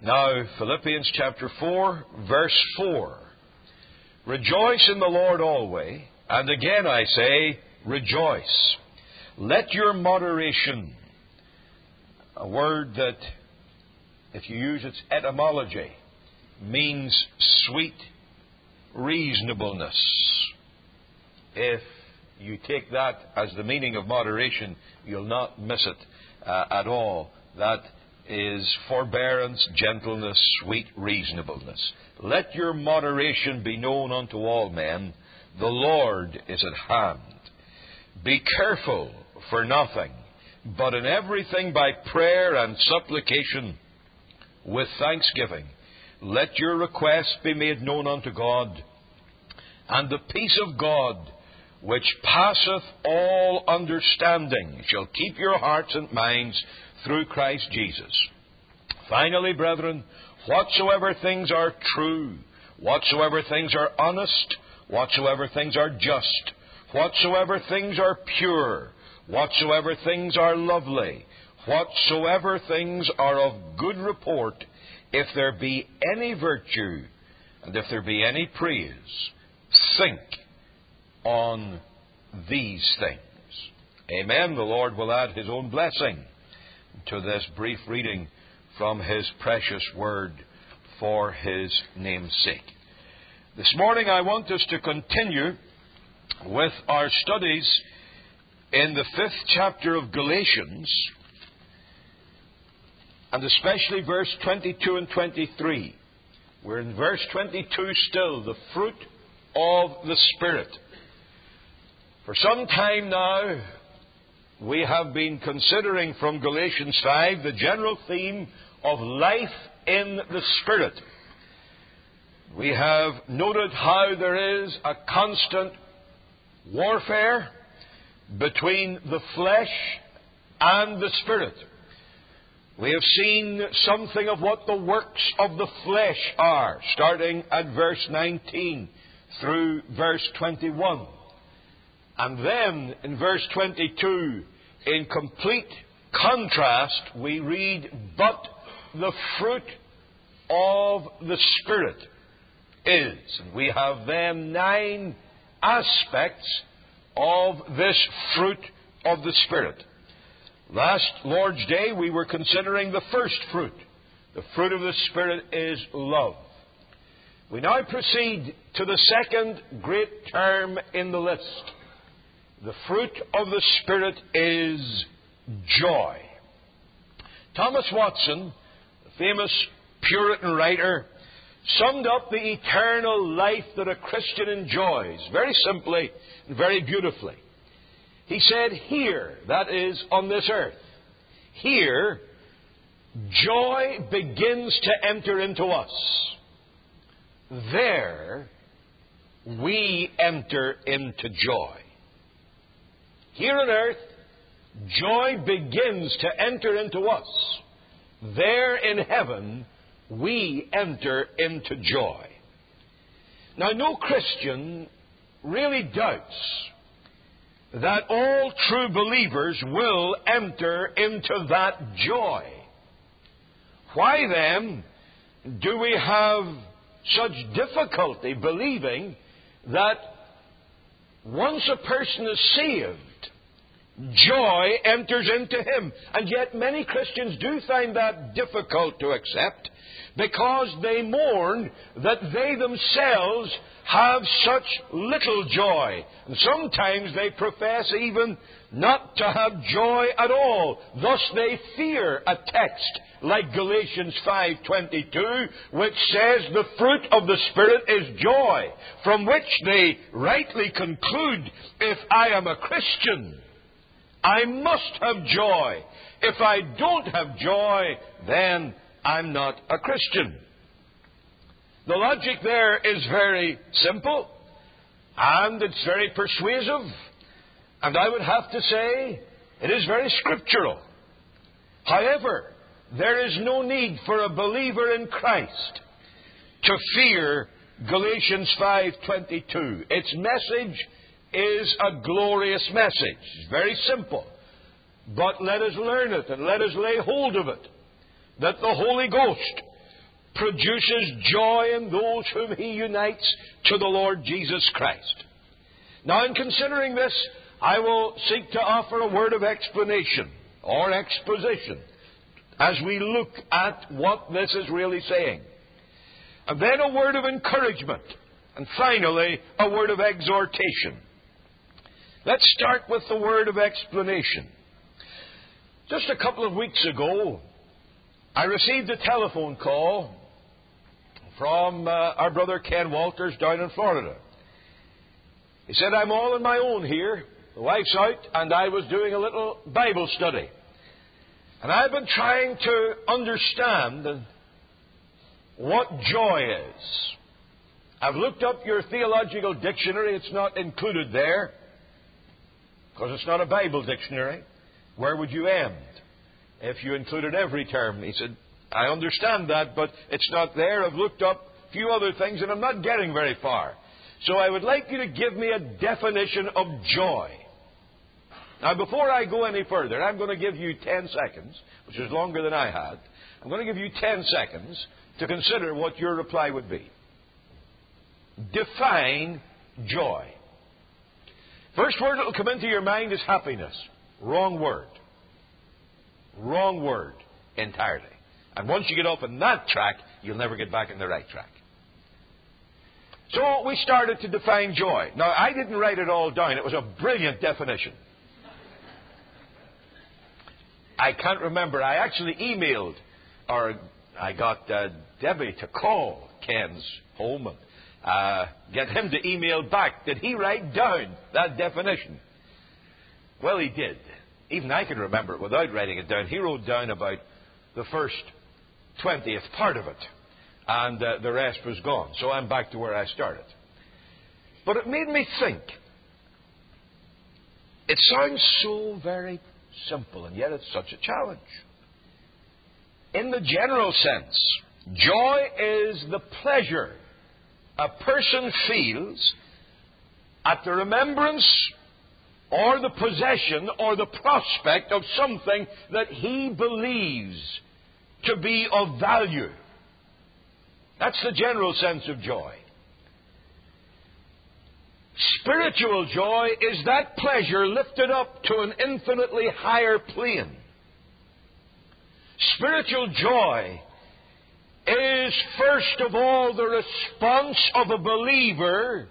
Now, Philippians chapter 4, verse 4. Rejoice in the Lord always, and again I say, rejoice. Let your moderation, a word that, if you use its etymology, means sweet reasonableness. If you take that as the meaning of moderation, you'll not miss it at all. That is forbearance, gentleness, sweet reasonableness. Let your moderation be known unto all men. The Lord is at hand. Be careful for nothing, but in everything by prayer and supplication with thanksgiving. Let your requests be made known unto God, and the peace of God, which passeth all understanding, shall keep your hearts and minds through Christ Jesus. Finally, brethren, whatsoever things are true, whatsoever things are honest, whatsoever things are just, whatsoever things are pure, whatsoever things are lovely, whatsoever things are of good report, if there be any virtue, and if there be any praise, think on these things. Amen. The Lord will add His own blessing to this brief reading from His precious Word for His name's sake. This morning I want us to continue with our studies in the 5th chapter of Galatians, and especially verse 22 and 23. We're in verse 22 still, the fruit of the Spirit. For some time now, we have been considering from Galatians 5 the general theme of life in the Spirit. We have noted how there is a constant warfare between the flesh and the Spirit. We have seen something of what the works of the flesh are, starting at verse 19 through verse 21. And then in verse 22, in complete contrast, we read, but the fruit of the Spirit is. And we have then 9 aspects of this fruit of the Spirit. Last Lord's Day, we were considering the first fruit. The fruit of the Spirit is love. We now proceed to the second great term in the list. The fruit of the Spirit is joy. Thomas Watson, the famous Puritan writer, summed up the eternal life that a Christian enjoys very simply and very beautifully. He said, here, that is, on this earth, here, joy begins to enter into us. There, we enter into joy. Here on earth, joy begins to enter into us. There in heaven, we enter into joy. Now, no Christian really doubts that all true believers will enter into that joy. Why then do we have such difficulty believing that once a person is saved, joy enters into him? And yet many Christians do find that difficult to accept because they mourn that they themselves have such little joy. And sometimes they profess even not to have joy at all. Thus they fear a text like Galatians 5:22, which says the fruit of the Spirit is joy, from which they rightly conclude, if I am a Christian, I must have joy. If I don't have joy, then I'm not a Christian. The logic there is very simple, and it's very persuasive, and I would have to say it is very scriptural. However, there is no need for a believer in Christ to fear Galatians 5:22. Its message is a glorious message. It's very simple. But let us learn it and let us lay hold of it, that the Holy Ghost produces joy in those whom He unites to the Lord Jesus Christ. Now, in considering this, I will seek to offer a word of explanation or exposition as we look at what this is really saying. And then a word of encouragement. And finally, a word of exhortation. Let's start with the word of explanation. Just a couple of weeks ago, I received a telephone call from our brother Ken Walters down in Florida. He said, I'm all on my own here. The wife's out, and I was doing a little Bible study. And I've been trying to understand what joy is. I've looked up your theological dictionary. It's not included there, because it's not a Bible dictionary. Where would you end if you included every term? He said, I understand that, but it's not there. I've looked up a few other things, and I'm not getting very far. So I would like you to give me a definition of joy. Now, before I go any further, I'm going to give you 10 seconds, which is longer than I had. I'm going to give you 10 seconds to consider what your reply would be. Define joy. First word that will come into your mind is happiness. Wrong word. Wrong word entirely. And once you get off on that track, you'll never get back on the right track. So we started to define joy. Now, I didn't write it all down. It was a brilliant definition. I can't remember. I actually emailed, or I got Debbie to call Ken's home and get him to email back. Did he write down that definition? Well, he did. Even I can remember it without writing it down. He wrote down about the first 20th part of it. And the rest was gone. So I'm back to where I started. But it made me think. It sounds so very simple, and yet it's such a challenge. In the general sense, joy is the pleasure a person feels at the remembrance or the possession or the prospect of something that he believes to be of value. That's the general sense of joy. Spiritual joy is that pleasure lifted up to an infinitely higher plane. Spiritual joy is, first of all, the response of a believer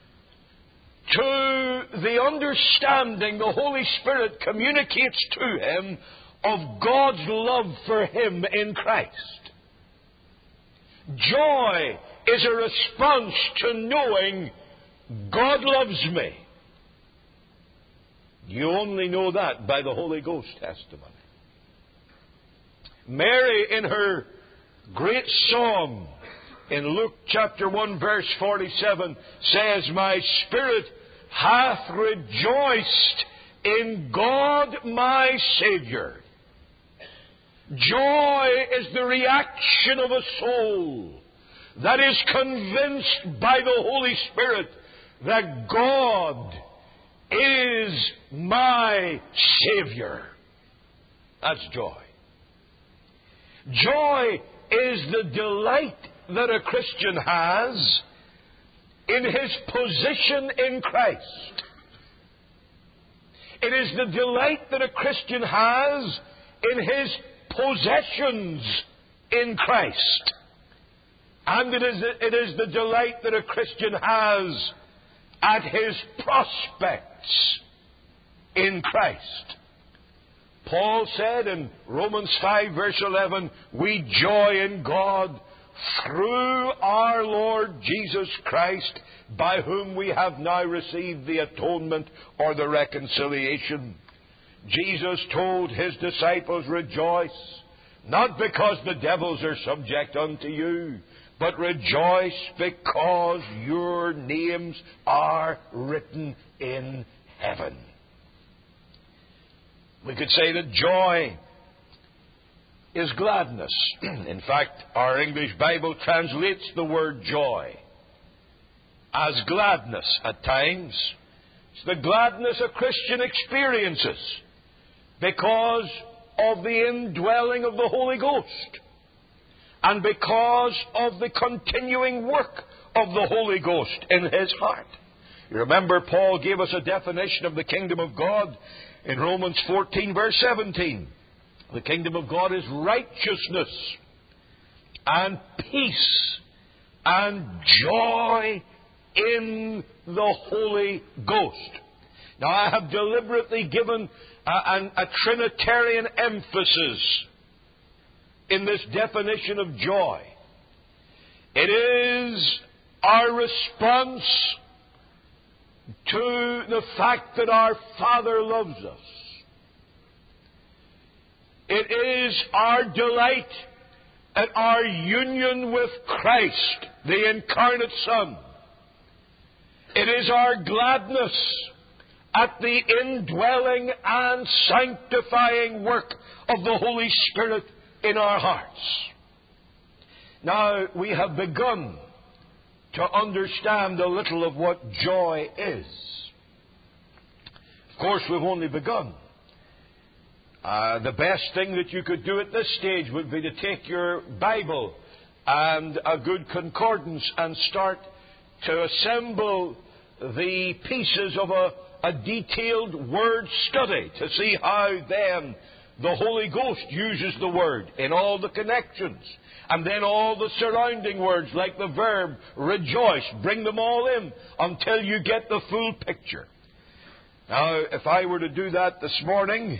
to the understanding the Holy Spirit communicates to him of God's love for him in Christ. Joy is a response to knowing God loves me. You only know that by the Holy Ghost testimony. Mary, in her great song in Luke chapter 1 verse 47, says, My spirit hath rejoiced in God my Saviour. Joy is the reaction of a soul that is convinced by the Holy Spirit that God is my Savior. That's joy. Joy is the delight that a Christian has in his position in Christ. It is the delight that a Christian has in his possessions in Christ. And it is the delight that a Christian has at his prospects in Christ. Paul said in Romans 5 verse 11, we joy in God through our Lord Jesus Christ, by whom we have now received the atonement or the reconciliation. Jesus told his disciples, rejoice, not because the devils are subject unto you, but rejoice because your names are written in heaven. We could say that joy is gladness. In fact, our English Bible translates the word joy as gladness at times. It's the gladness a Christian experiences because of the indwelling of the Holy Ghost. and because of the continuing work of the Holy Ghost in his heart. You remember Paul gave us a definition of the kingdom of God in Romans 14 verse 17. The kingdom of God is righteousness and peace and joy in the Holy Ghost. Now, I have deliberately given a Trinitarian emphasis in this definition of joy. It is our response to the fact that our Father loves us. It is our delight at our union with Christ, the incarnate Son. It is our gladness at the indwelling and sanctifying work of the Holy Spirit in our hearts. Now, we have begun to understand a little of what joy is. Of course, we've only begun. The best thing that you could do at this stage would be to take your Bible and a good concordance and start to assemble the pieces of a detailed word study to see how then the Holy Ghost uses the word in all the connections. And then all the surrounding words like the verb rejoice. Bring them all in until you get the full picture. Now, if I were to do that this morning,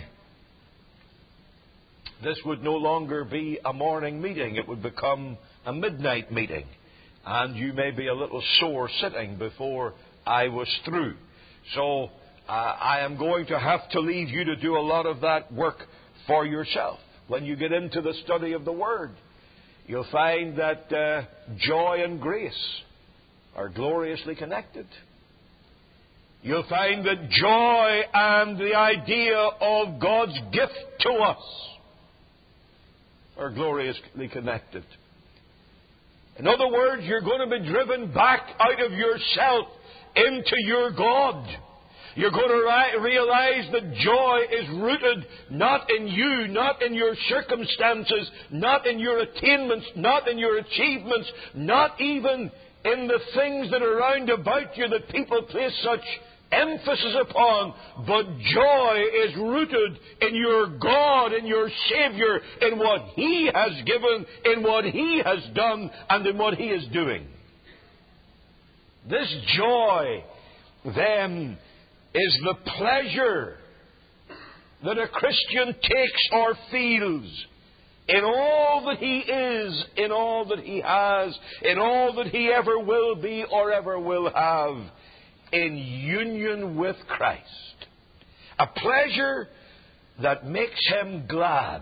this would no longer be a morning meeting. It would become a midnight meeting. And you may be a little sore sitting before I was through. So I am going to have to leave you to do a lot of that work for yourself. When you get into the study of the Word, you'll find that joy and grace are gloriously connected. You'll find that joy and the idea of God's gift to us are gloriously connected. In other words, you're going to be driven back out of yourself into your God. You're going to realize that joy is rooted not in you, not in your circumstances, not in your attainments, not in your achievements, not even in the things that are round about you that people place such emphasis upon, but joy is rooted in your God, in your Savior, in what He has given, in what He has done, and in what He is doing. This joy, then, is the pleasure that a Christian takes or feels in all that he is, in all that he has, in all that he ever will be or ever will have, in union with Christ. A pleasure that makes him glad.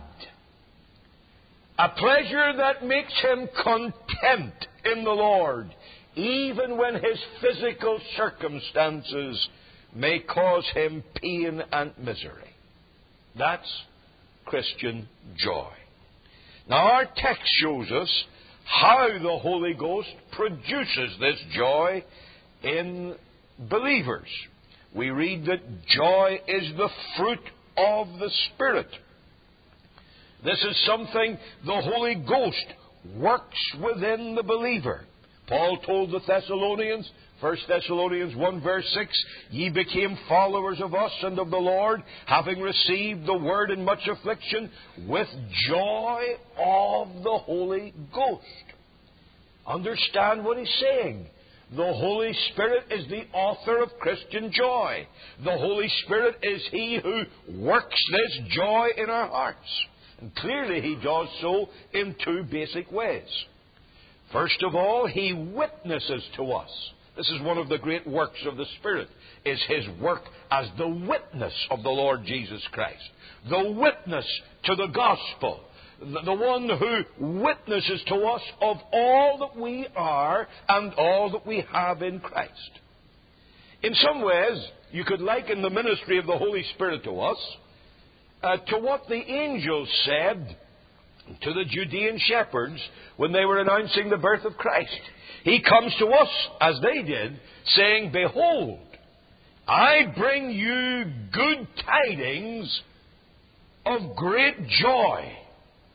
A pleasure that makes him content in the Lord, even when his physical circumstances may cause him pain and misery. That's Christian joy. Now, our text shows us how the Holy Ghost produces this joy in believers. We read that joy is the fruit of the Spirit. This is something the Holy Ghost works within the believer. Paul told the Thessalonians, 1 Thessalonians 1 verse 6, ye became followers of us and of the Lord, having received the word in much affliction, with joy of the Holy Ghost. Understand what he's saying. The Holy Spirit is the author of Christian joy. The Holy Spirit is He who works this joy in our hearts. And clearly He does so in two basic ways. First of all, He witnesses to us. This is one of the great works of the Spirit, is His work as the witness of the Lord Jesus Christ. The witness to the gospel. The one who witnesses to us of all that we are and all that we have in Christ. In some ways, you could liken the ministry of the Holy Spirit to us to what the angels said to the Judean shepherds when they were announcing the birth of Christ. He comes to us, as they did, saying, behold, I bring you good tidings of great joy.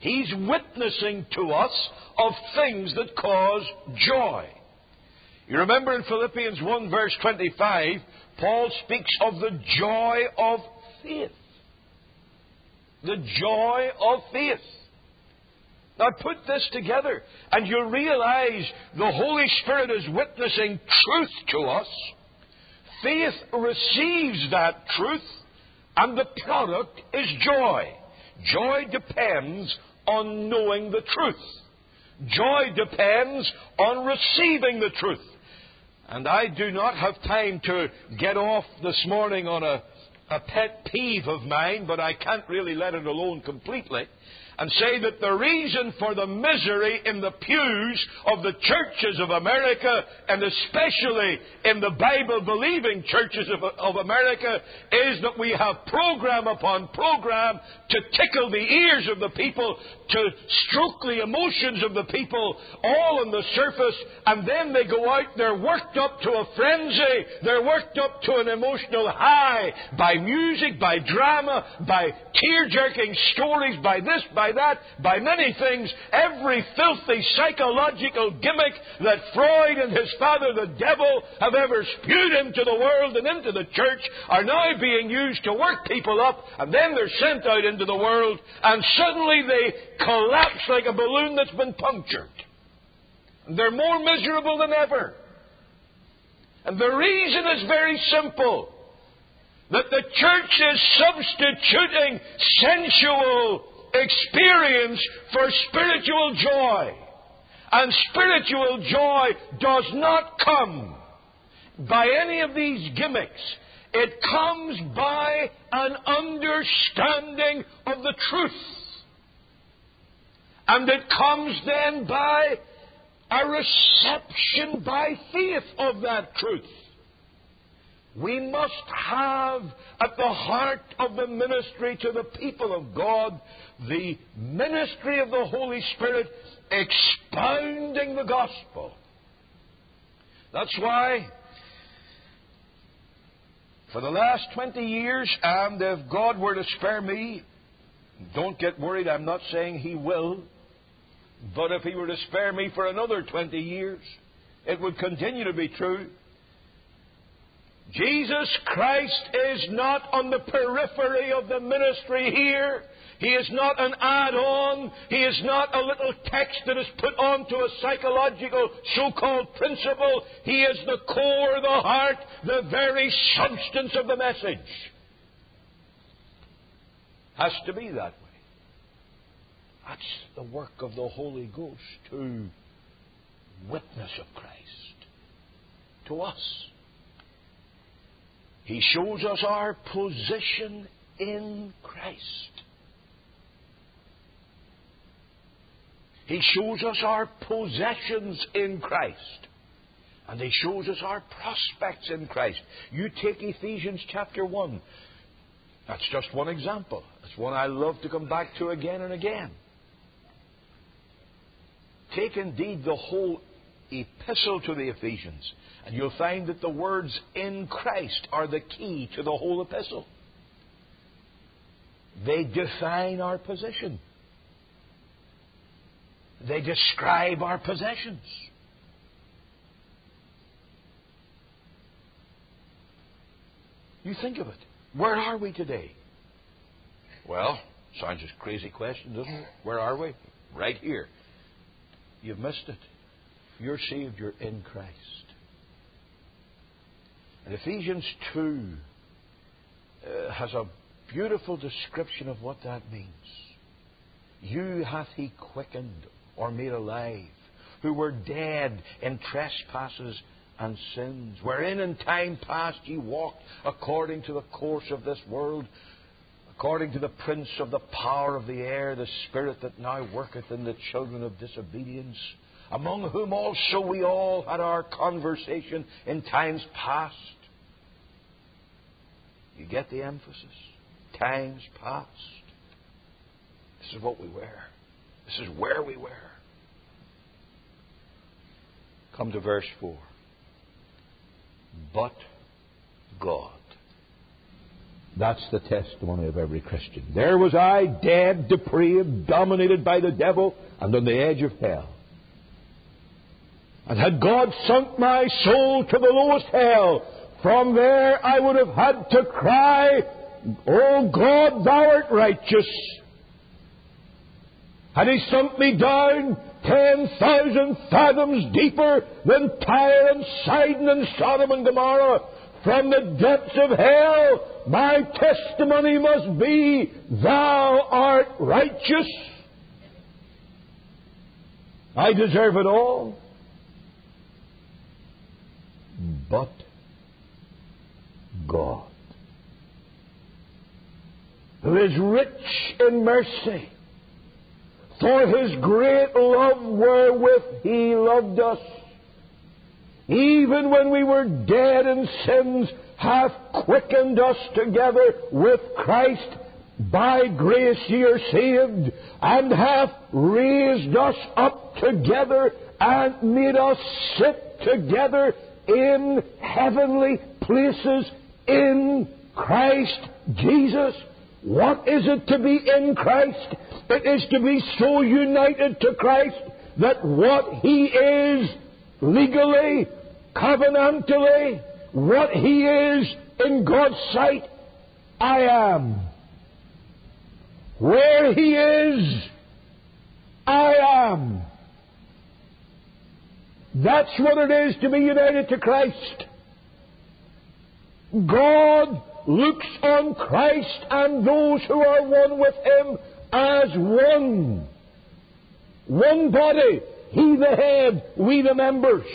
He's witnessing to us of things that cause joy. You remember in Philippians 1 verse 25, Paul speaks of the joy of faith. The joy of faith. Now put this together and you'll realize the Holy Spirit is witnessing truth to us. Faith receives that truth and the product is joy. Joy depends on knowing the truth. Joy depends on receiving the truth. And I do not have time to get off this morning on a pet peeve of mine, but I can't really let it alone completely, and say that the reason for the misery in the pews of the churches of America, and especially in the Bible-believing churches of America, is that we have program upon program to tickle the ears of the people, to stroke the emotions of the people, all on the surface, and then they go out, they're worked up to a frenzy, they're worked up to an emotional high by music, by drama, by tear-jerking stories, by this, by that, by many things. Every filthy psychological gimmick that Freud and his father, the devil, have ever spewed into the world and into the church are now being used to work people up, and then they're sent out into the world, and suddenly they collapse like a balloon that's been punctured. They're more miserable than ever. And the reason is very simple. That the church is substituting sensual experience for spiritual joy. And spiritual joy does not come by any of these gimmicks. It comes by an understanding of the truth. And it comes then by a reception by faith of that truth. We must have at the heart of the ministry to the people of God the ministry of the Holy Spirit expounding the gospel. That's why for the last 20 years, and if God were to spare me, don't get worried, I'm not saying He will, but if He were to spare me for another 20 years, it would continue to be true. Jesus Christ is not on the periphery of the ministry here. He is not an add-on. He is not a little text that is put onto a psychological so-called principle. He is the core, the heart, the very substance of the message. Has to be that way. That's the work of the Holy Ghost, to witness of Christ to us. He shows us our position in Christ. He shows us our possessions in Christ. And He shows us our prospects in Christ. You take Ephesians chapter 1. That's just one example. It's one I love to come back to again and again. Take indeed the whole epistle to the Ephesians, and you'll find that the words in Christ are the key to the whole epistle. They define our position. They describe our possessions. You think of it. Where are we today? Well, sounds a crazy question, doesn't it? Where are we? Right here. You've missed it. You're saved, you're in Christ. And Ephesians 2 has a beautiful description of what that means. You hath He quickened or made alive, who were dead in trespasses and sins, wherein in time past ye walked according to the course of this world, according to the prince of the power of the air, the spirit that now worketh in the children of disobedience, among whom also we all had our conversation in times past. You get the emphasis? Times past. This is what we were. This is where we were. Come to verse 4. But God. That's the testimony of every Christian. There was I, dead, depraved, dominated by the devil, and on the edge of hell. And had God sunk my soul to the lowest hell, from there I would have had to cry, O God, thou art righteous. Had He sunk me down 10,000 fathoms deeper than Tyre and Sidon and Sodom and Gomorrah, from the depths of hell, my testimony must be, thou art righteous. I deserve it all. But God, who is rich in mercy, for His great love wherewith He loved us, even when we were dead in sins, hath quickened us together with Christ. By grace ye are saved, and hath raised us up together, and made us sit together in heavenly places in Christ Jesus. What is it to be in Christ? It is to be so united to Christ that what He is legally, covenantally, what He is in God's sight, I am. Where He is, I am. That's what it is to be united to Christ. God looks on Christ and those who are one with Him as one. One body. He the head, we the members.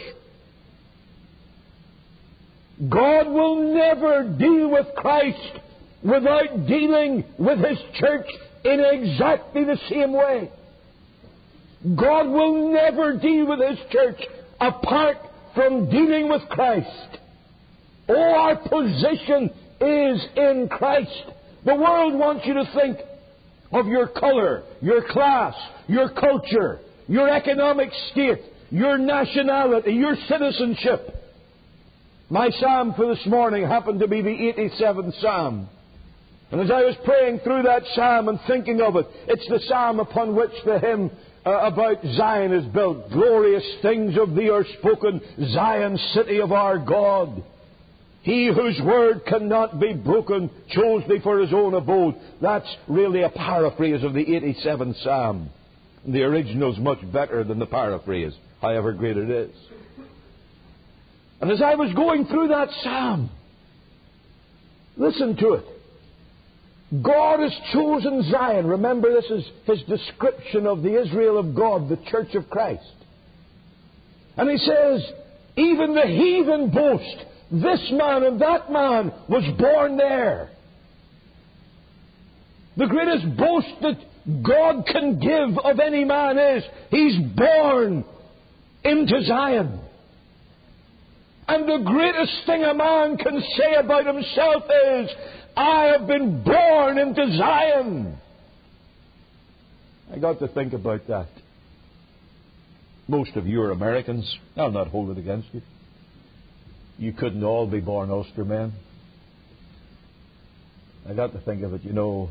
God will never deal with Christ without dealing with His church in exactly the same way. God will never deal with His church apart from dealing with Christ. Oh, our position is in Christ. The world wants you to think of your color, your class, your culture, your economic state, your nationality, your citizenship. My psalm for this morning happened to be the 87th Psalm. And as I was praying through that psalm and thinking of it, it's the psalm upon which the hymn about Zion is built. Glorious things of Thee are spoken, Zion, city of our God. He whose word cannot be broken chose Thee for His own abode. That's really a paraphrase of the 87th Psalm. The original's much better than the paraphrase, however great it is. And as I was going through that psalm, listen to it. God has chosen Zion. Remember, this is His description of the Israel of God, the Church of Christ. And He says, even the heathen boast, this man and that man was born there. The greatest boast that God can give of any man is, he's born into Zion. And the greatest thing a man can say about himself is, I have been born into Zion. I got to think about that. Most of you are Americans. I'll not hold it against you. You couldn't all be born Ulstermen. I got to think of it, you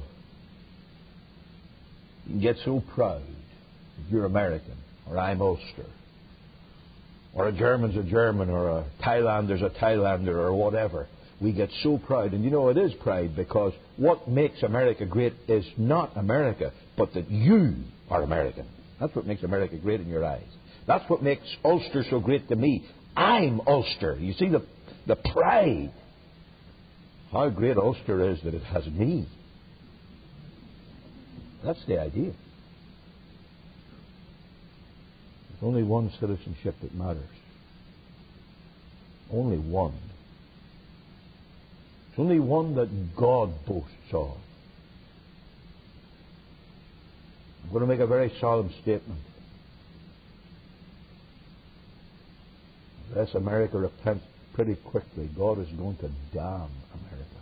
can get so proud if you're American, or I'm Ulster, or a German's a German, or a Thailander's a Thailander, or whatever. We get so proud. And it is pride, because what makes America great is not America, but that you are American. That's what makes America great in your eyes. That's what makes Ulster so great to me. I'm Ulster. You see the pride. How great Ulster is that it has me. That's the idea. There's only one citizenship that matters. Only one. It's only one that God boasts of. I'm going to make a very solemn statement. Unless America repents pretty quickly, God is going to damn America.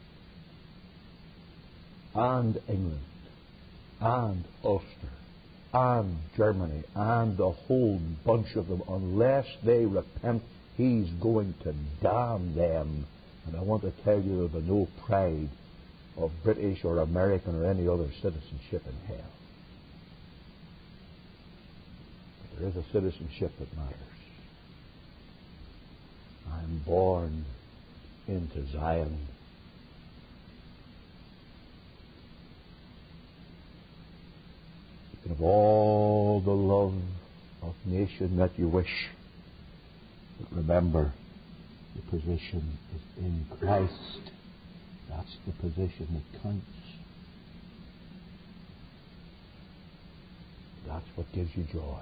And England. And Ulster. And Germany. And the whole bunch of them. Unless they repent, He's going to damn them. And I want to tell you, there'll be no pride of British or American or any other citizenship in hell. But there is a citizenship that matters. I'm born into Zion. You can have all the love of nation that you wish, but remember, the position is in Christ. That's the position that counts. That's what gives you joy.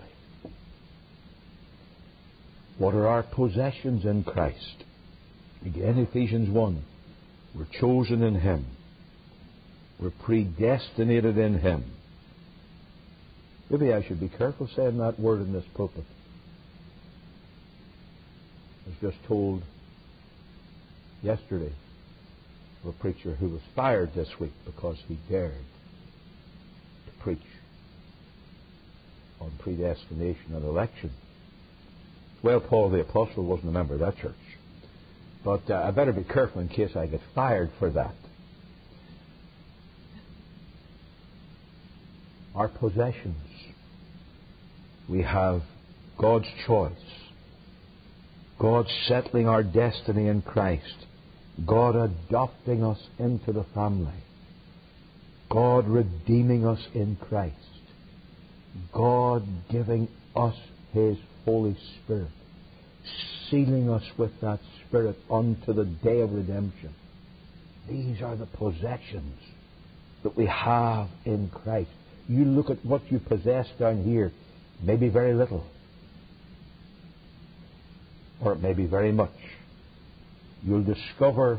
What are our possessions in Christ? Again, Ephesians 1. We're chosen in Him. We're predestinated in Him. Maybe I should be careful saying that word in this pulpit. I was just told yesterday of a preacher who was fired this week because he dared to preach on predestination and election. Well, Paul the Apostle wasn't a member of that church. But I better be careful in case I get fired for that. Our possessions. We have God's choice. God settling our destiny in Christ. God adopting us into the family. God redeeming us in Christ. God giving us His Holy Spirit, sealing us with that Spirit unto the day of redemption. These are the possessions that we have in Christ. You look at what you possess down here, maybe very little, or it may be very much. You'll discover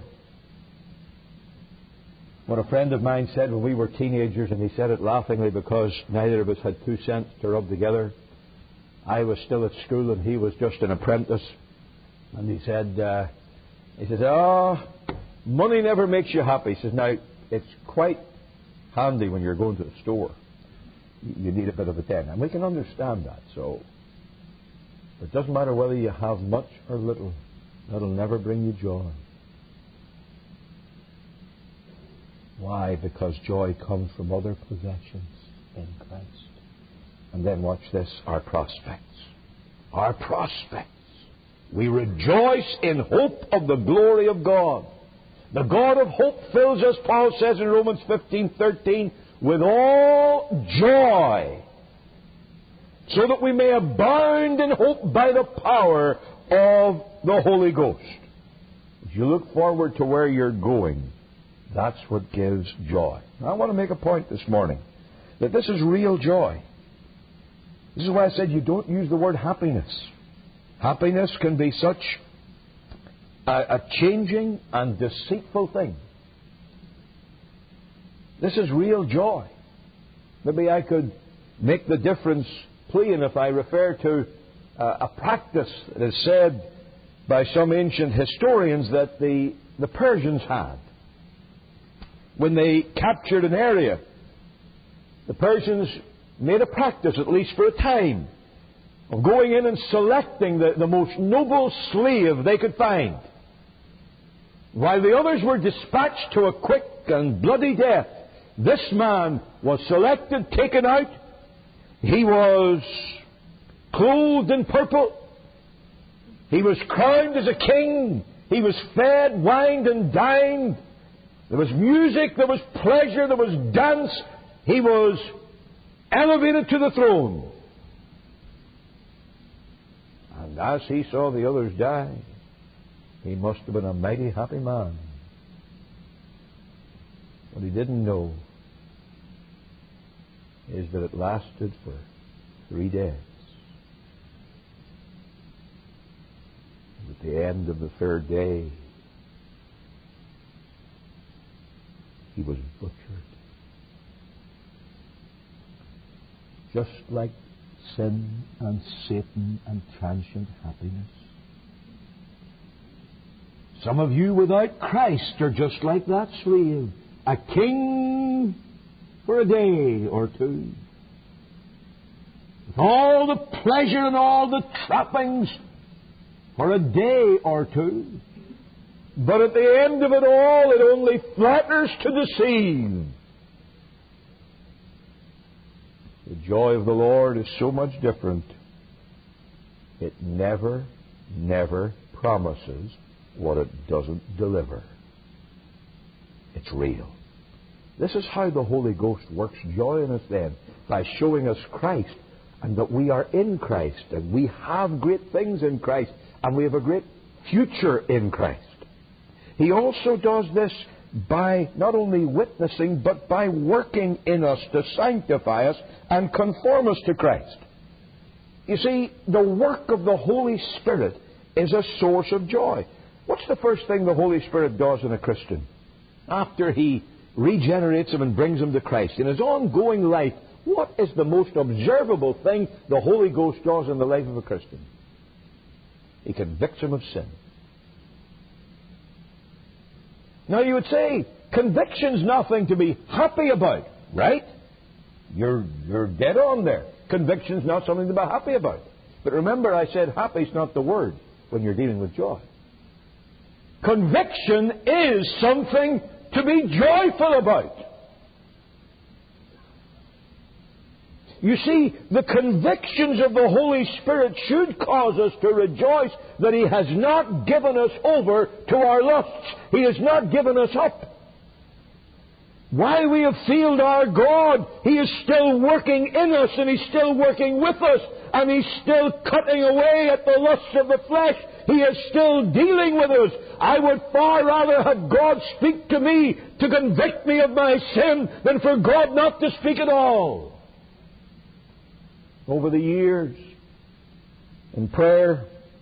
what a friend of mine said when we were teenagers, and he said it laughingly because neither of us had 2 cents to rub together. I was still at school and he was just an apprentice. And he said, oh, money never makes you happy. He says, now, it's quite handy when you're going to the store. You need a bit of a den. And we can understand that. So it doesn't matter whether you have much or little. That'll never bring you joy. Why? Because joy comes from other possessions in Christ. And then watch this, our prospects. Our prospects. We rejoice in hope of the glory of God. The God of hope fills us, Paul says in Romans 15:13, with all joy, so that we may abound in hope by the power of the Holy Ghost. As you look forward to where you're going, that's what gives joy. Now, I want to make a point this morning that this is real joy. This is why I said you don't use the word happiness. Happiness can be such a changing and deceitful thing. This is real joy. Maybe I could make the difference plain if I refer to a practice that is said by some ancient historians that the Persians had. When they captured an area, the Persians made a practice, at least for a time, of going in and selecting the most noble slave they could find. While the others were dispatched to a quick and bloody death, this man was selected, taken out. He was clothed in purple. He was crowned as a king. He was fed, wined, and dined. There was music, there was pleasure, there was dance. He was elevated to the throne. And as he saw the others die, he must have been a mighty happy man. What he didn't know is that it lasted for 3 days. And at the end of the 3rd day, he was butchered. Just like sin and Satan and transient happiness. Some of you without Christ are just like that slave. A king for a day or two. With all the pleasure and all the trappings for a day or two. But at the end of it all, it only flatters to deceive. The joy of the Lord is so much different. It never, never promises what it doesn't deliver. It's real. This is how the Holy Ghost works joy in us then, by showing us Christ, and that we are in Christ, and we have great things in Christ, and we have a great future in Christ. He also does this by not only witnessing, but by working in us to sanctify us and conform us to Christ. You see, the work of the Holy Spirit is a source of joy. What's the first thing the Holy Spirit does in a Christian? After He regenerates him and brings him to Christ, in his ongoing life, what is the most observable thing the Holy Ghost does in the life of a Christian? He convicts him of sin. Now you would say, conviction's nothing to be happy about, right? You're dead on there. Conviction's not something to be happy about. But remember, I said happy's not the word when you're dealing with joy. Conviction is something to be joyful about. You see, the convictions of the Holy Spirit should cause us to rejoice that He has not given us over to our lusts. He has not given us up. While we have failed our God, He is still working in us, and He's still working with us, and He's still cutting away at the lusts of the flesh. He is still dealing with us. I would far rather have God speak to me to convict me of my sin than for God not to speak at all. Over the years, in prayer,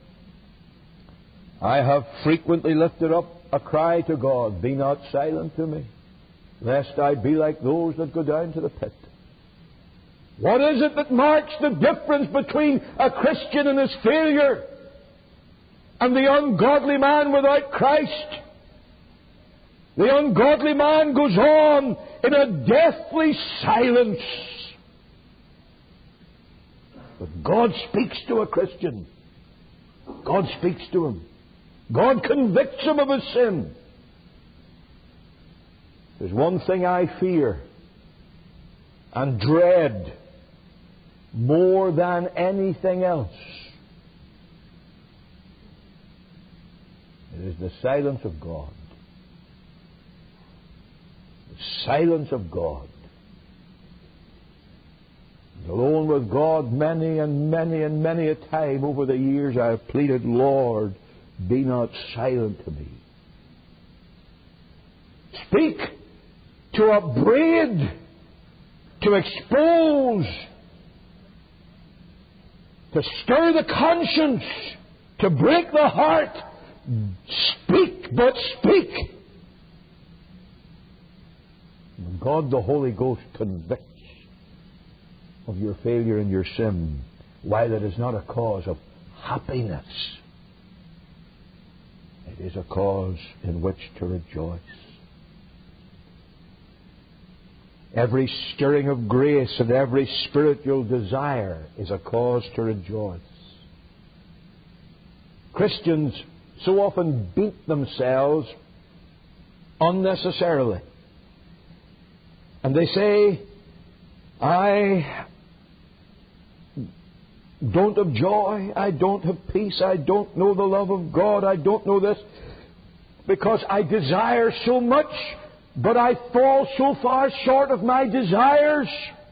I have frequently lifted up a cry to God, "Be not silent to me, lest I be like those that go down to the pit." What is it that marks the difference between a Christian and his failure and the ungodly man without Christ? The ungodly man goes on in a deathly silence. But God speaks to a Christian. God speaks to him. God convicts him of his sin. There's one thing I fear and dread more than anything else. It is the silence of God. The silence of God. Alone with God, many and many and many a time over the years I have pleaded, "Lord, be not silent to me." Speak to upbraid, to expose, to stir the conscience, to break the heart. Speak, but speak. And God the Holy Ghost convicts of your failure and your sin, while it is not a cause of happiness, it is a cause in which to rejoice. Every stirring of grace and every spiritual desire is a cause to rejoice. Christians so often beat themselves unnecessarily. And they say, "I don't have joy, I don't have peace, I don't know the love of God, I don't know this, because I desire so much, but I fall so far short of my desires."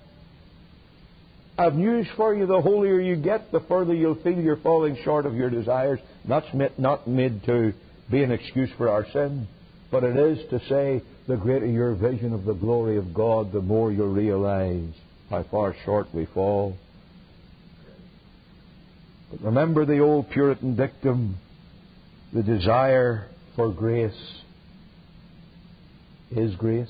I've news for you: the holier you get, the further you'll feel you're falling short of your desires. That's not made to be an excuse for our sin, but it is to say, the greater your vision of the glory of God, the more you'll realize how far short we fall. But remember the old Puritan dictum: the desire for grace is grace.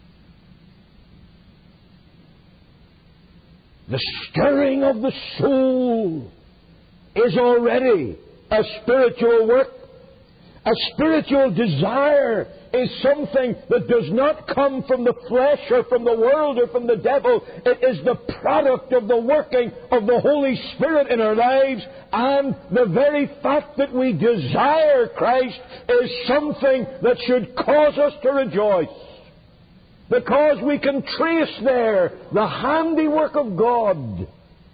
The stirring of the soul is already a spiritual work. A spiritual desire is something that does not come from the flesh or from the world or from the devil. It is the product of the working of the Holy Spirit in our lives, And the very fact that we desire Christ is something that should cause us to rejoice. Because we can trace there the handiwork of God.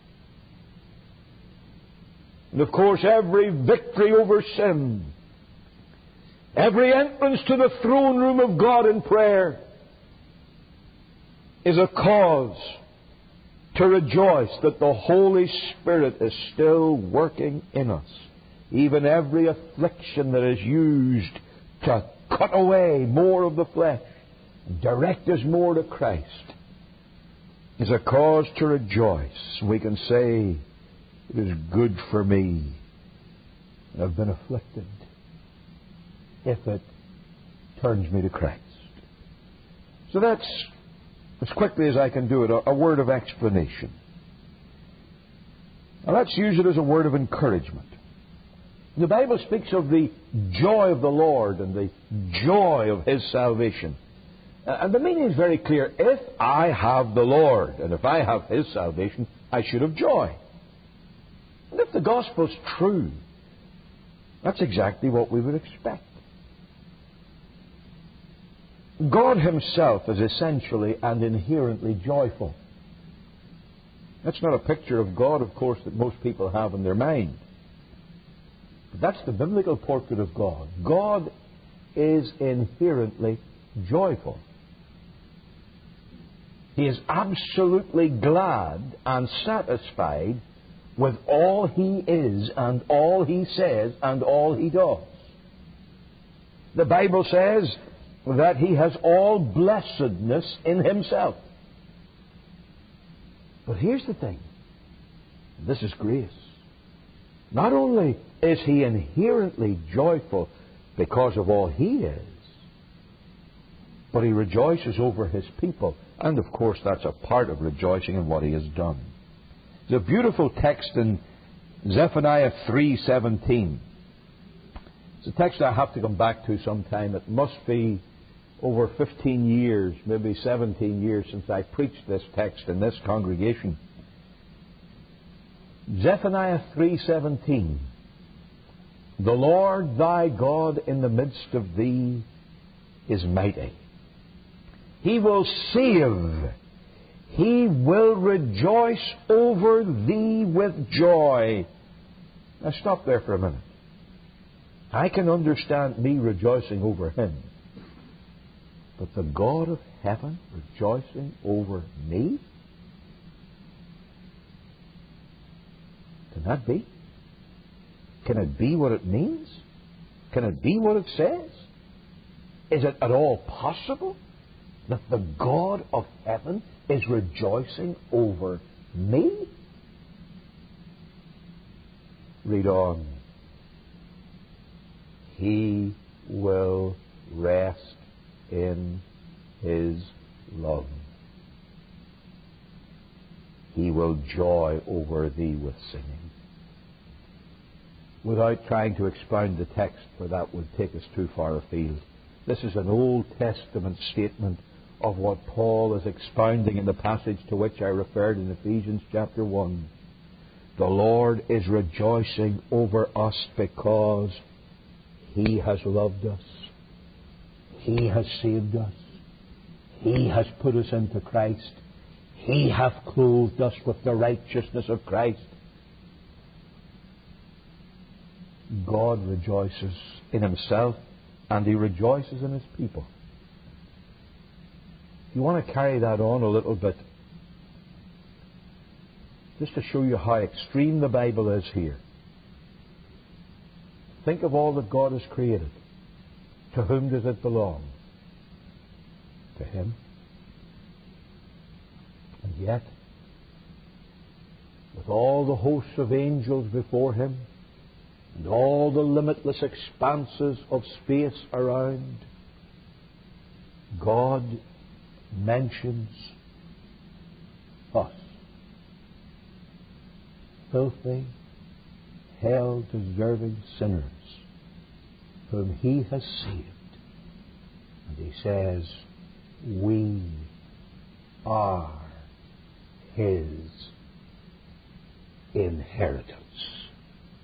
And of course, every victory over sin, every entrance to the throne room of God in prayer is a cause to rejoice that the Holy Spirit is still working in us. Even every affliction that is used to cut away more of the flesh, direct us more to Christ, is a cause to rejoice. We can say, it is good for me that I've been afflicted, if it turns me to Christ. So that's, as quickly as I can do it, a word of explanation. Now let's use it as a word of encouragement. The Bible speaks of the joy of the Lord and the joy of His salvation. And the meaning is very clear. If I have the Lord, and if I have His salvation, I should have joy. And if the gospel's true, that's exactly what we would expect. God Himself is essentially and inherently joyful. That's not a picture of God, of course, that most people have in their mind. But that's the biblical portrait of God. God is inherently joyful. He is absolutely glad and satisfied with all He is and all He says and all He does. The Bible says that He has all blessedness in Himself. But here's the thing. This is grace. Not only is He inherently joyful because of all He is, but He rejoices over His people. And of course that's a part of rejoicing in what He has done. There's a beautiful text in Zephaniah 3:17. It's a text I have to come back to sometime. It must be over 15 years, maybe 17 years since I preached this text in this congregation. Zephaniah 3:17. The Lord thy God in the midst of thee is mighty. He will save. He will rejoice over thee with joy. Now stop there for a minute. I can understand me rejoicing over Him. But the God of heaven rejoicing over me? Can that be? Can it be what it means? Can it be what it says? Is it at all possible that the God of heaven is rejoicing over me? Read on. He will rest in His love. He will joy over thee with singing. Without trying to expound the text, for that would take us too far afield, this is an Old Testament statement of what Paul is expounding in the passage to which I referred in Ephesians chapter 1. The Lord is rejoicing over us because He has loved us. He has saved us. He has put us into Christ. He hath clothed us with the righteousness of Christ. God rejoices in Himself and He rejoices in His people. If you want to carry that on a little bit, just to show you how extreme the Bible is here. Think of all that God has created. To whom does it belong? To Him. And yet, with all the hosts of angels before Him, and all the limitless expanses of space around, God mentions us. Filthy, hell-deserving sinners whom He has saved. And He says, we are His inheritance.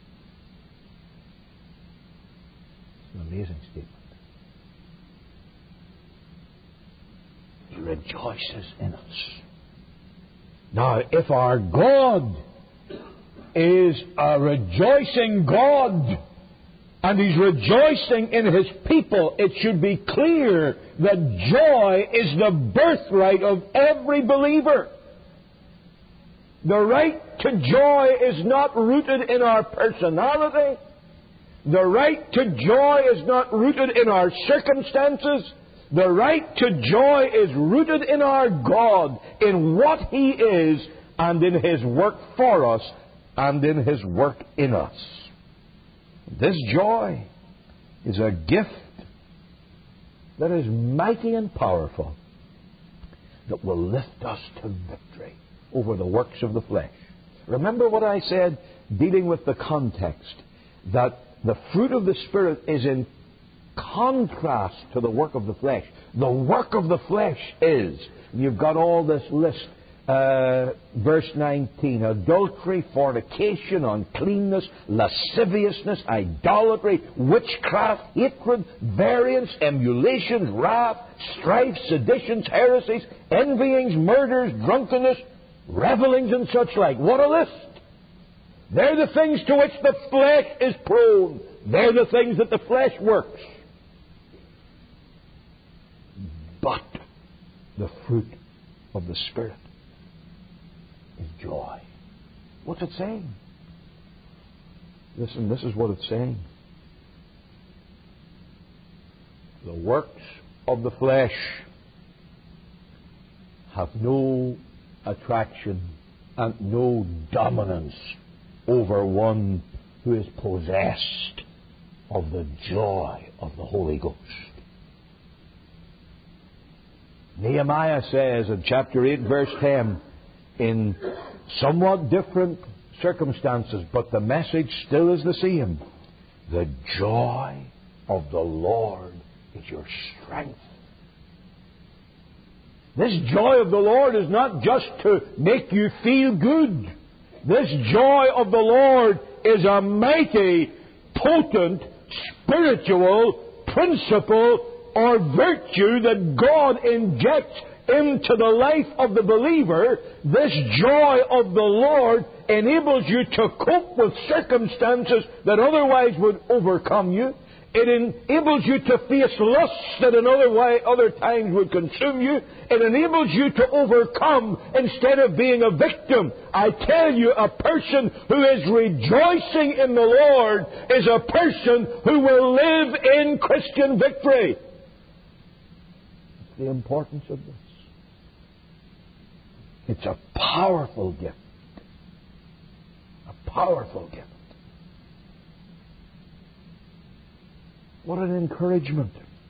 Amazing statement. He rejoices in us. Now, if our God is a rejoicing God, and He's rejoicing in His people, it should be clear that joy is the birthright of every believer. The right to joy is not rooted in our personality. The right to joy is not rooted in our circumstances. The right to joy is rooted in our God, in what He is, and in His work for us, and in His work in us. This joy is a gift that is mighty and powerful, that will lift us to victory over the works of the flesh. Remember what I said, dealing with the context, that the fruit of the Spirit is in contrast to the work of the flesh. The work of the flesh is, you've got all this list, verse 19, adultery, fornication, uncleanness, lasciviousness, idolatry, witchcraft, hatred, variance, emulations, wrath, strife, seditions, heresies, envyings, murders, drunkenness, revellings, and such like. What a list! They're the things to which the flesh is prone. They're the things that the flesh works. But the fruit of the Spirit is joy. What's it saying? Listen, this is what it's saying. The works of the flesh have no attraction and no dominance over one who is possessed of the joy of the Holy Ghost. Nehemiah says in chapter 8, verse 10, in somewhat different circumstances, but the message still is the same. The joy of the Lord is your strength. This joy of the Lord is not just to make you feel good. This joy of the Lord is a mighty, potent, spiritual principle or virtue that God injects into the life of the believer. This joy of the Lord enables you to cope with circumstances that otherwise would overcome you. It enables you to face lusts that in other times would consume you. It enables you to overcome instead of being a victim. I tell you, a person who is rejoicing in the Lord is a person who will live in Christian victory. That's the importance of this. It's a powerful gift. A powerful gift. What an encouragement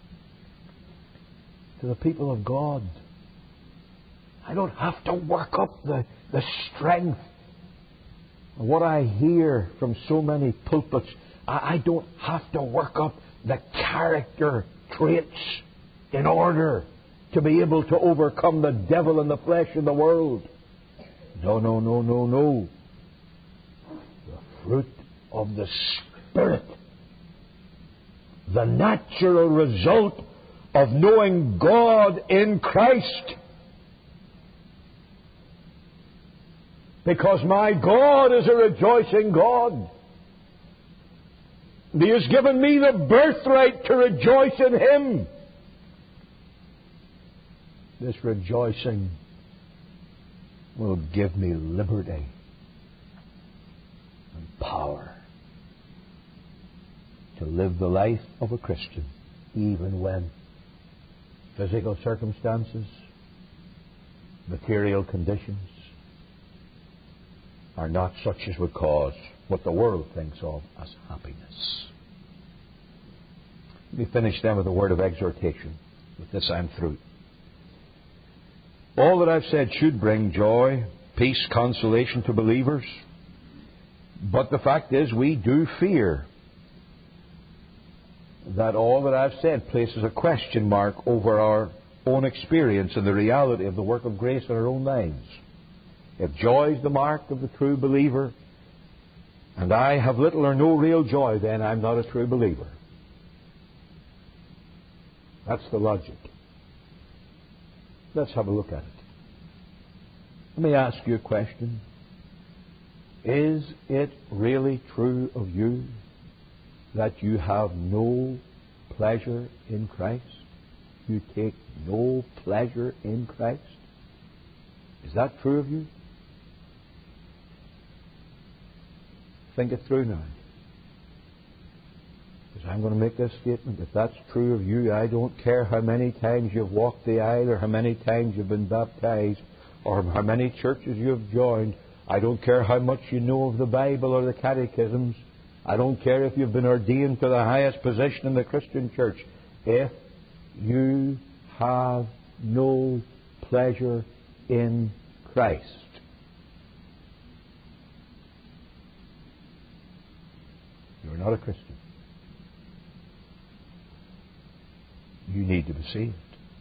to the people of God. I don't have to work up the strength. What I hear from so many pulpits, I don't have to work up the character traits in order to be able to overcome the devil and the flesh and the world. No, no, no, no, no. The fruit of the Spirit, the natural result of knowing God in Christ. Because my God is a rejoicing God. He has given me the birthright to rejoice in Him. This rejoicing will give me liberty and power to live the life of a Christian, even when physical circumstances, material conditions are not such as would cause what the world thinks of as happiness. Let me finish then with a word of exhortation. With this I'm through. All that I've said should bring joy, peace, consolation to believers. But the fact is, we do fear that all that I've said places a question mark over our own experience and the reality of the work of grace in our own lives. If joy is the mark of the true believer, and I have little or no real joy, then I'm not a true believer. That's the logic. Let's have a look at it. Let me ask you a question. Is it really true of you that you have no pleasure in Christ? You take no pleasure in Christ? Is that true of you? Think it through now. Because I'm going to make this statement. If that's true of you, I don't care how many times you've walked the aisle, or how many times you've been baptized, or how many churches you've joined. I don't care how much you know of the Bible or the catechisms. I don't care if you've been ordained to the highest position in the Christian church. If you have no pleasure in Christ, you're not a Christian. You need to be saved.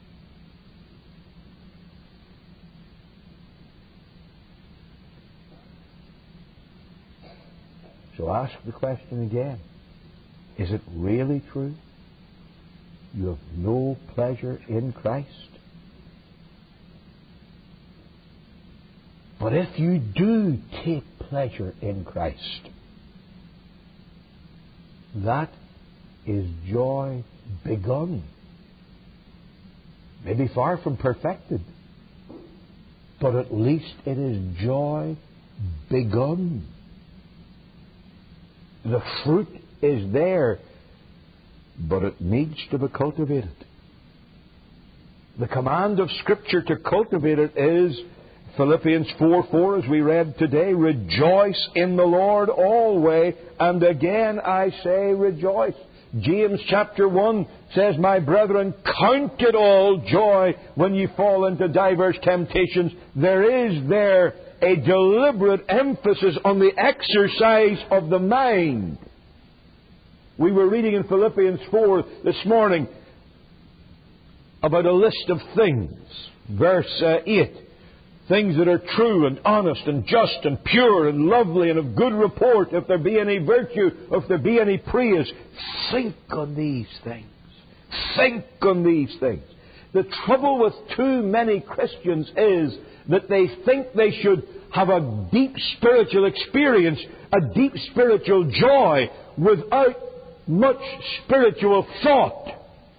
So ask the question again. Is it really true? You have no pleasure in Christ? But if you do take pleasure in Christ, that is joy begun. Maybe far from perfected, but at least it is joy begun. The fruit is there, but it needs to be cultivated. The command of Scripture to cultivate it is Philippians 4:4, as we read today, rejoice in the Lord always, and again I say rejoice. James chapter 1 says, my brethren, count it all joy when you fall into diverse temptations. There is there a deliberate emphasis on the exercise of the mind. We were reading in Philippians 4 this morning about a list of things. Verse 8. Things that are true and honest and just and pure and lovely and of good report, if there be any virtue, if there be any praise. Think on these things. Think on these things. The trouble with too many Christians is that they think they should have a deep spiritual experience, a deep spiritual joy, without much spiritual thought.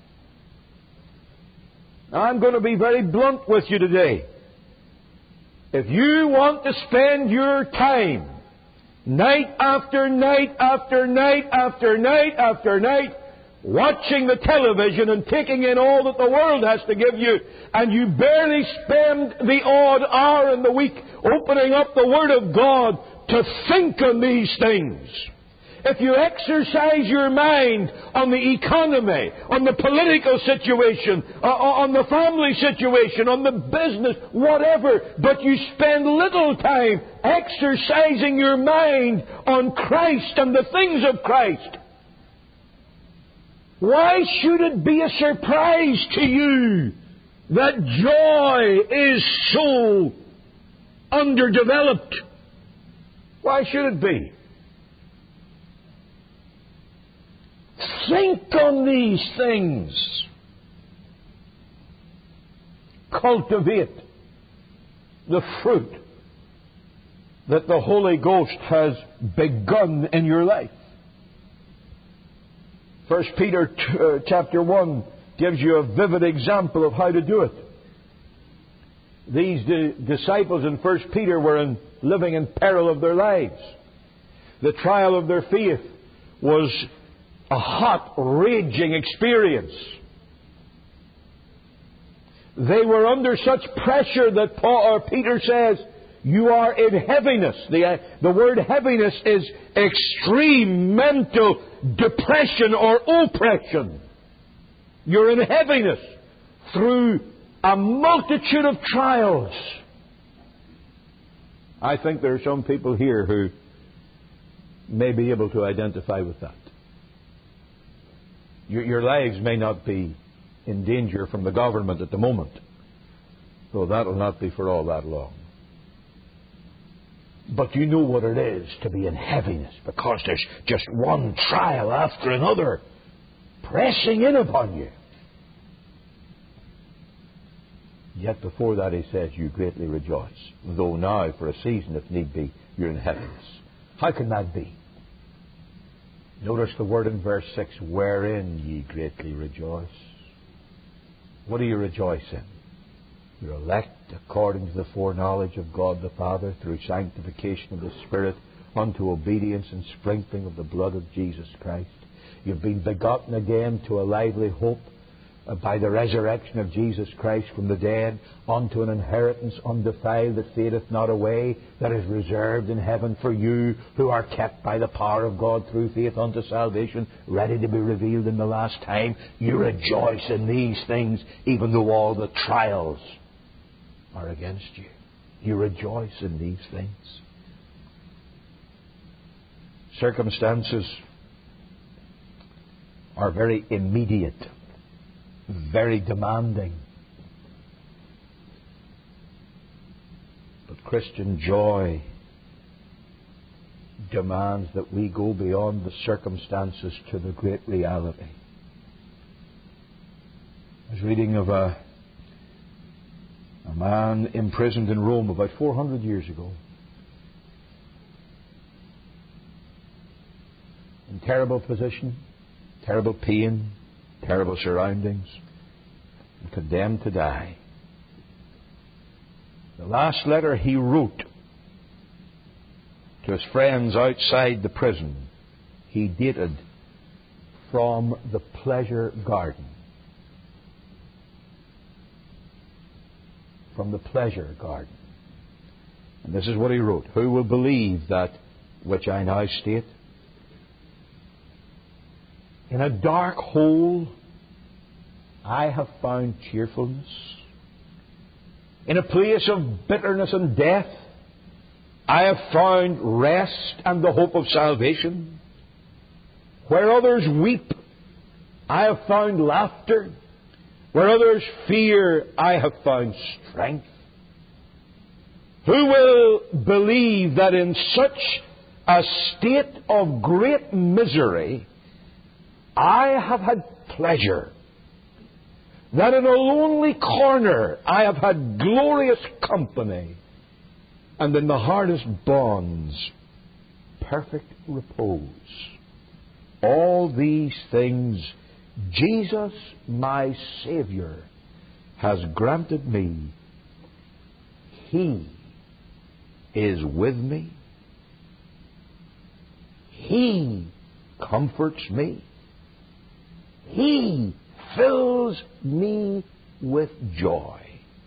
Now, I'm going to be very blunt with you today. If you want to spend your time, night after night after night after night after night, watching the television and taking in all that the world has to give you, and you barely spend the odd hour in the week opening up the Word of God to think on these things, if you exercise your mind on the economy, on the political situation, on the family situation, on the business, whatever, but you spend little time exercising your mind on Christ and the things of Christ, why should it be a surprise to you that joy is so underdeveloped? Why should it be? Think on these things. Cultivate the fruit that the Holy Ghost has begun in your life. 1 Peter chapter 1 gives you a vivid example of how to do it. These disciples in 1 Peter were living in peril of their lives. The trial of their faith was a hot, raging experience. They were under such pressure that Peter says, you are in heaviness. The word heaviness is extreme mental depression or oppression. You're in heaviness through a multitude of trials. I think there are some people here who may be able to identify with that. Your lives may not be in danger from the government at the moment, though that will not be for all that long. But you know what it is to be in heaviness, because there's just one trial after another pressing in upon you. Yet before that he says, you greatly rejoice. Though now, for a season, if need be, you're in heaviness. How can that be? Notice the word in verse 6, wherein ye greatly rejoice. What do you rejoice in? You're elect according to the foreknowledge of God the Father through sanctification of the Spirit unto obedience and sprinkling of the blood of Jesus Christ. You've been begotten again to a lively hope by the resurrection of Jesus Christ from the dead unto an inheritance undefiled that fadeth not away, that is reserved in heaven for you who are kept by the power of God through faith unto salvation, ready to be revealed in the last time. You rejoice in these things even though all the trials are against you. You rejoice in these things. Circumstances are very immediate, very demanding. But Christian joy demands that we go beyond the circumstances to the great reality. I was reading of a man imprisoned in Rome about 400 years ago. In terrible position, terrible pain, terrible surroundings, and condemned to die. The last letter he wrote to his friends outside the prison, he dated from the pleasure garden. From the pleasure garden. And this is what he wrote. Who will believe that which I now state? In a dark hole, I have found cheerfulness. In a place of bitterness and death, I have found rest and the hope of salvation. Where others weep, I have found laughter. Where others fear, I have found strength. Who will believe that in such a state of great misery, I have had pleasure? That in a lonely corner, I have had glorious company, and in the hardest bonds, perfect repose. All these things Jesus, my Savior, has granted me. He is with me. He comforts me. He fills me with joy.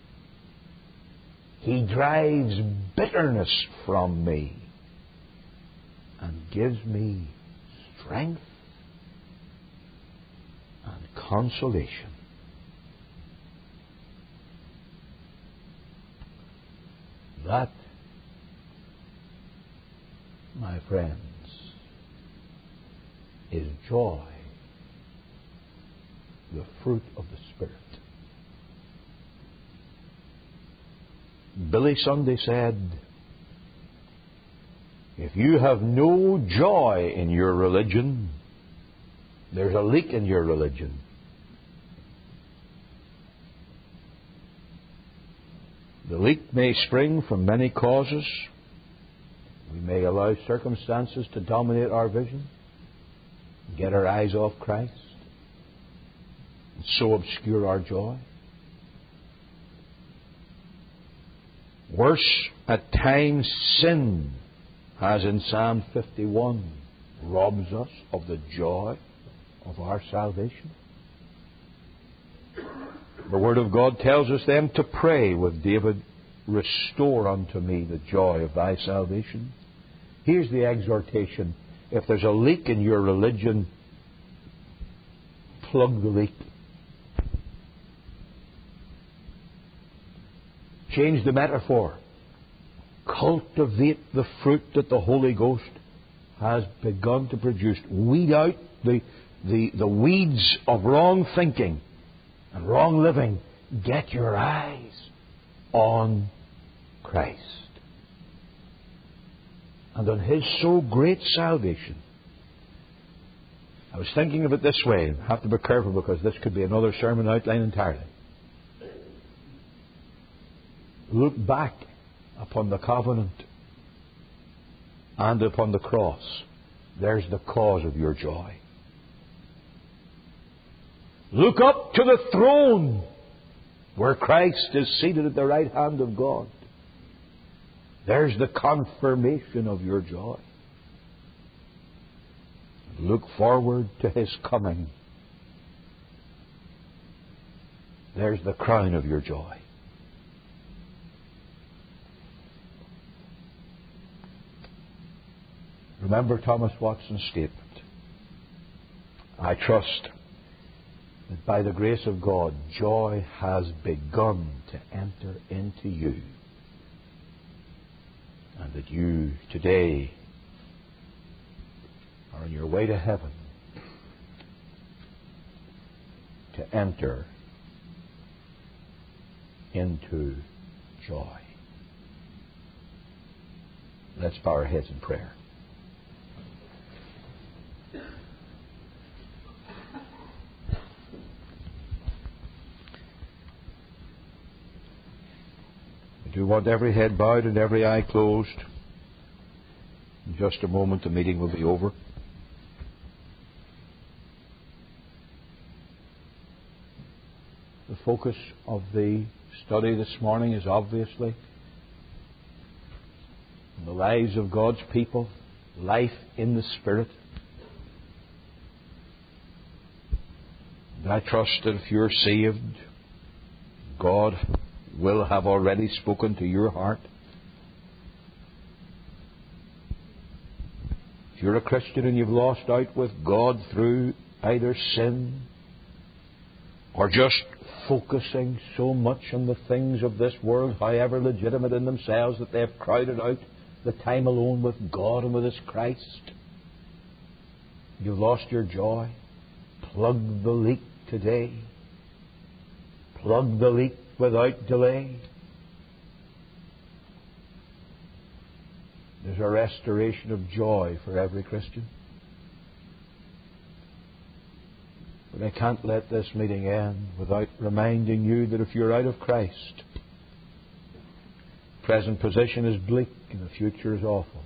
He drives bitterness from me and gives me strength and consolation. That, my friends, is joy, the fruit of the Spirit. Billy Sunday said, if you have no joy in your religion, there's a leak in your religion. The leak may spring from many causes. We may allow circumstances to dominate our vision, get our eyes off Christ, and so obscure our joy. Worse, at times, sin has in Psalm 51 robs us of the joy of our salvation. The Word of God tells us then to pray with David, restore unto me the joy of thy salvation. Here's the exhortation. If there's a leak in your religion, plug the leak. Change the metaphor. Cultivate the fruit that the Holy Ghost has begun to produce. Weed out the weeds of wrong thinking and wrong living. Get your eyes on Christ and on His so great salvation. I was thinking of it this way. I have to be careful because this could be another sermon outline entirely. look back upon the covenant and upon the cross. There's the cause of your joy. Look up to the throne where Christ is seated at the right hand of God. There's the confirmation of your joy. Look forward to His coming. There's the crown of your joy. Remember Thomas Watson's statement. I trust that by the grace of God, joy has begun to enter into you, and that you today are on your way to heaven to enter into joy. Let's bow our heads in prayer. I do want every head bowed and every eye closed. In just a moment the meeting will be over. The focus of the study this morning is obviously on the lives of God's people, life in the Spirit. And I trust that if you're saved, God will have already spoken to your heart. If you're a Christian and you've lost out with God through either sin or just focusing so much on the things of this world, however legitimate in themselves, that they have crowded out the time alone with God and with His Christ, you've lost your joy. Plug the leak today. Plug the leak without delay. There's a restoration of joy for every Christian. But I can't let this meeting end without reminding you that if you're out of Christ, the present position is bleak and the future is awful.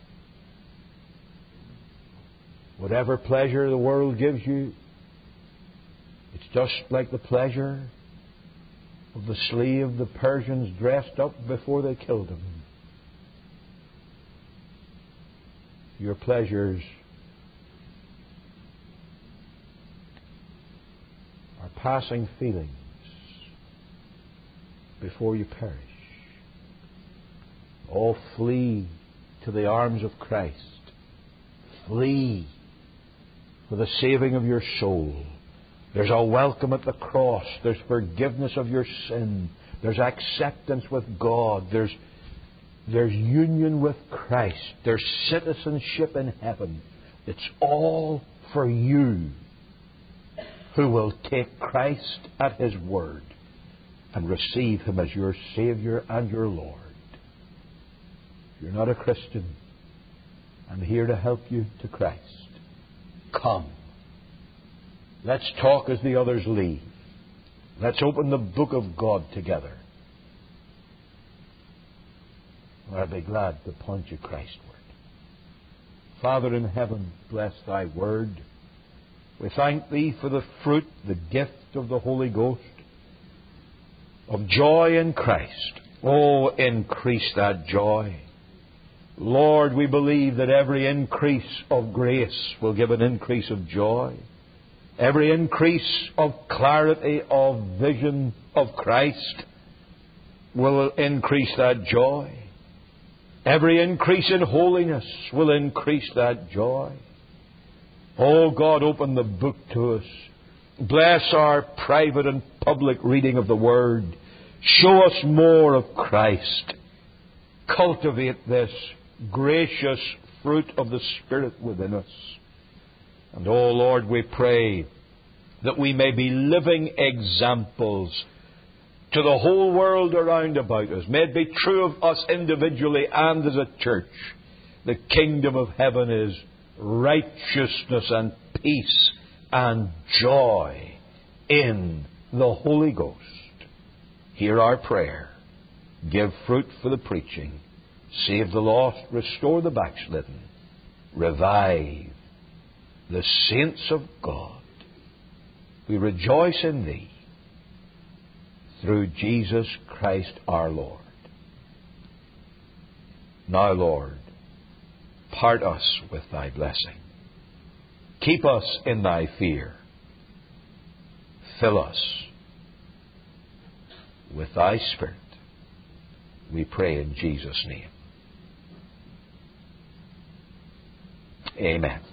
Whatever pleasure the world gives you, it's just like the pleasure of the slave the Persians dressed up before they killed him. Your pleasures are passing feelings before you perish. Oh, flee to the arms of Christ. Flee for the saving of your soul. There's a welcome at the cross. There's forgiveness of your sin. There's acceptance with God. There's union with Christ. There's citizenship in heaven. It's all for you who will take Christ at His word and receive Him as your Savior and your Lord. If you're not a Christian, I'm here to help you to Christ. Come. Let's talk as the others leave. Let's open the book of God together. I'll be glad to point you Christward. Father in heaven, bless Thy word. We thank Thee for the fruit, the gift of the Holy Ghost, of joy in Christ. Oh, increase that joy. Lord, we believe that every increase of grace will give an increase of joy. Every increase of clarity, of vision of Christ will increase that joy. Every increase in holiness will increase that joy. Oh God, open the book to us. Bless our private and public reading of the Word. Show us more of Christ. Cultivate this gracious fruit of the Spirit within us. And oh Lord, we pray that we may be living examples to the whole world around about us. May it be true of us individually and as a church. The kingdom of heaven is righteousness and peace and joy in the Holy Ghost. Hear our prayer Give fruit for the preaching. Save the lost. Restore the backslidden. Revive the saints of God. We rejoice in Thee through Jesus Christ our Lord. Now, Lord, part us with Thy blessing. Keep us in Thy fear. Fill us with Thy Spirit. We pray in Jesus' name. Amen.